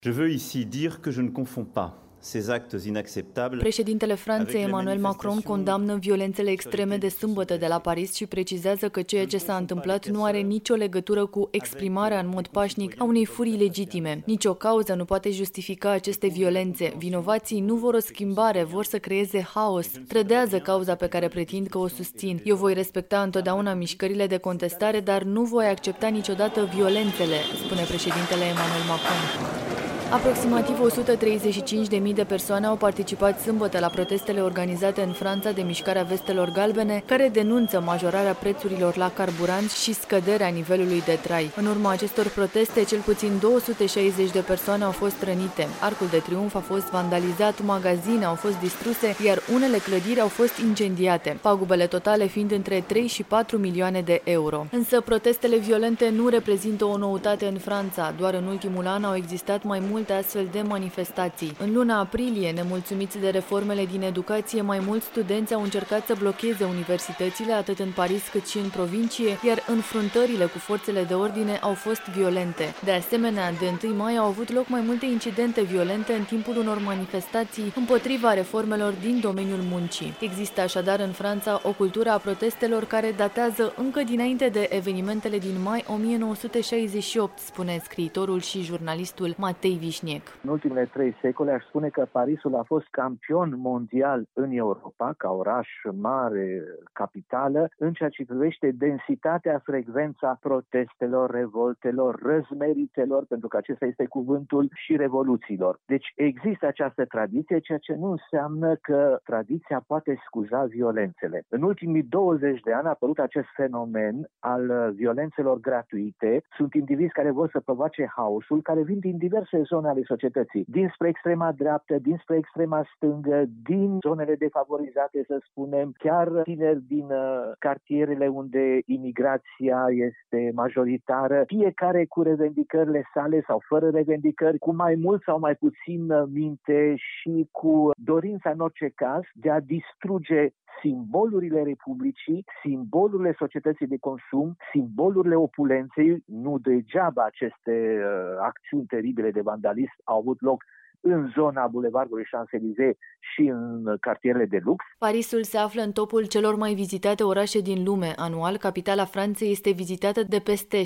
Je veux ici dire que je ne confonds pas ces actes inacceptables. Președintele Franței Emmanuel Macron condamnă violențele extreme de sâmbătă de la Paris și precizează că ceea ce s-a întâmplat nu are nicio legătură cu exprimarea în mod pașnic a unei furii legitime. Nici o cauză nu poate justifica aceste violențe. Vinovații nu vor o schimbare, vor să creeze haos. Trădează cauza pe care pretind că o susțin. Eu voi respecta întotdeauna mișcările de contestare, dar nu voi accepta niciodată violențele, spune președintele Emmanuel Macron. Aproximativ 135.000 de persoane au participat sâmbătă la protestele organizate în Franța de Mișcarea Vestelor Galbene, care denunță majorarea prețurilor la carburanți și scăderea nivelului de trai. În urma acestor proteste, cel puțin 260 de persoane au fost rănite. Arcul de Triunf a fost vandalizat, magazine au fost distruse, iar unele clădiri au fost incendiate, pagubele totale fiind între 3 și 4 milioane de euro. Însă protestele violente nu reprezintă o noutate în Franța. Doar în ultimul an au existat mai multe astfel de manifestații. În luna aprilie, nemulțumiți de reformele din educație, mai mulți studenți au încercat să blocheze universitățile, atât în Paris cât și în provincie, iar înfruntările cu forțele de ordine au fost violente. De asemenea, de 1 mai au avut loc mai multe incidente violente în timpul unor manifestații împotriva reformelor din domeniul muncii. Există așadar în Franța o cultură a protestelor care datează încă dinainte de evenimentele din mai 1968, spune scriitorul și jurnalistul Matei Vișniec. În ultimele 3 secole aș spune că Parisul a fost campion mondial în Europa, ca oraș mare, capitală, în ceea ce privește densitatea, frecvența protestelor, revoltelor, răzmeritelor, pentru că acesta este cuvântul, și revoluțiilor. Deci există această tradiție, ceea ce nu înseamnă că tradiția poate scuza violențele. În ultimii 20 de ani a apărut acest fenomen al violențelor gratuite. Sunt indivizi care vor să provoace haosul, care vin din diverse zone ale societății, dinspre extrema dreaptă, dinspre extrema stângă, din zonele defavorizate, să spunem, chiar tineri din cartierele unde imigrația este majoritară, fiecare cu revendicările sale sau fără revendicări, cu mai mult sau mai puțin minte și cu dorința în orice caz de a distruge simbolurile Republicii, simbolurile societății de consum, simbolurile opulenței. Nu degeaba aceste acțiuni teribile de vandalism au avut loc în zona bulevardului Champs-Élysées și în cartierele de lux. Parisul se află în topul celor mai vizitate orașe din lume. Anual, capitala Franței este vizitată de peste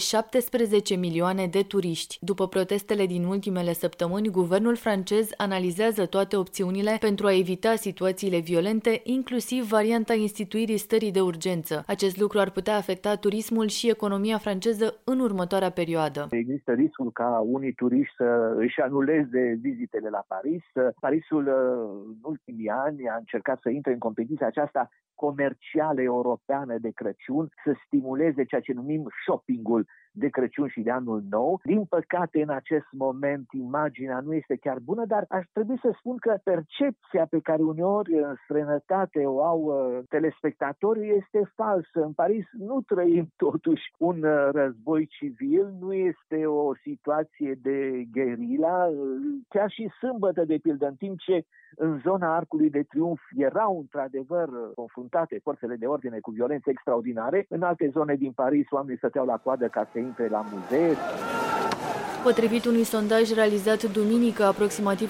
17 milioane de turiști. După protestele din ultimele săptămâni, guvernul francez analizează toate opțiunile pentru a evita situațiile violente, inclusiv varianta instituirii stării de urgență. Acest lucru ar putea afecta turismul și economia franceză în următoarea perioadă. Există riscul ca unii turiști să își anuleze vizitele la Paris. Parisul în ultimii ani a încercat să intre în competiția aceasta comercială europeană de Crăciun, să stimuleze ceea ce numim shoppingul de Crăciun și de Anul Nou. Din păcate, în acest moment, imaginea nu este chiar bună, dar aș trebui să spun că percepția pe care uneori în străinătate o au telespectatorii este falsă. În Paris nu trăim totuși un război civil, nu este o situație de gherila. Chiar și sâmbătă, de pildă, în timp ce în zona Arcului de Triunf erau într-adevăr confruntate forțele de ordine cu violențe extraordinare, în alte zone din Paris oamenii stăteau la coadă ca să intre la muzee. Potrivit unui sondaj realizat duminică, aproximativ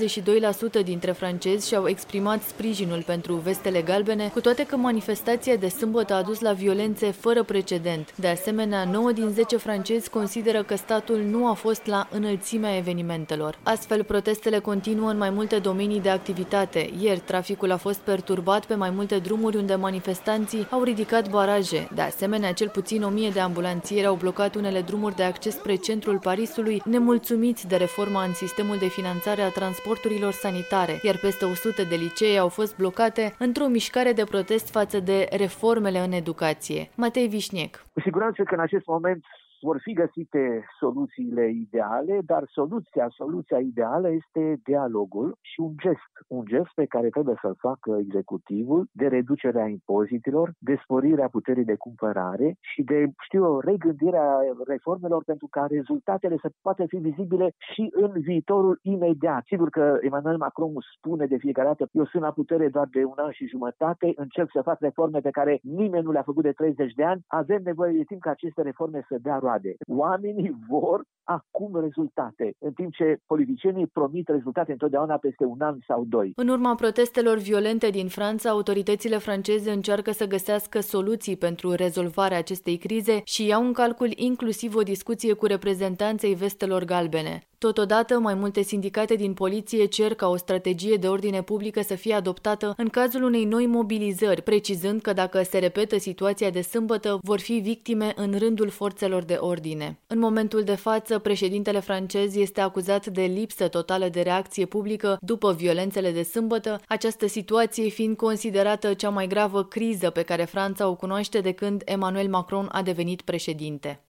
72% dintre francezi și-au exprimat sprijinul pentru vestele galbene, cu toate că manifestația de sâmbătă a dus la violențe fără precedent. De asemenea, 9 din 10 francezi consideră că statul nu a fost la înălțimea evenimentelor. Astfel, protestele continuă în mai multe domenii de activitate. Ieri, traficul a fost perturbat pe mai multe drumuri unde manifestanții au ridicat baraje. De asemenea, cel puțin 1000 de ambulanțieri au blocat unele drumuri de acces spre centrul Parisului, nemulțumiți de reforma în sistemul de finanțare a transporturilor sanitare, iar peste 100 de licee au fost blocate într-o mișcare de protest față de reformele în educație. Matei Vișniec. Cu siguranță că în acest moment vor fi găsite soluțiile ideale, dar soluția ideală este dialogul și un gest pe care trebuie să-l facă executivul de reducerea impozitelor, de sporirea puterii de cumpărare și de, regândirea reformelor pentru ca rezultatele să poată fi vizibile și în viitorul imediat. Sigur că Emmanuel Macron spune de fiecare dată: eu sunt la putere doar de 1 an și jumătate, încerc să fac reforme pe care nimeni nu le-a făcut de 30 de ani, avem nevoie de timp ca aceste reforme să dea roade. Oamenii vor acum rezultate, în timp ce politicienii promit rezultate întotdeauna peste un an sau doi. În urma protestelor violente din Franța, autoritățile franceze încearcă să găsească soluții pentru rezolvarea acestei crize și iau în calcul inclusiv o discuție cu reprezentanții vestelor galbene. Totodată, mai multe sindicate din poliție cer ca o strategie de ordine publică să fie adoptată în cazul unei noi mobilizări, precizând că dacă se repetă situația de sâmbătă, vor fi victime în rândul forțelor de ordine. În momentul de față, președintele francez este acuzat de lipsă totală de reacție publică după violențele de sâmbătă, această situație fiind considerată cea mai gravă criză pe care Franța o cunoaște de când Emmanuel Macron a devenit președinte.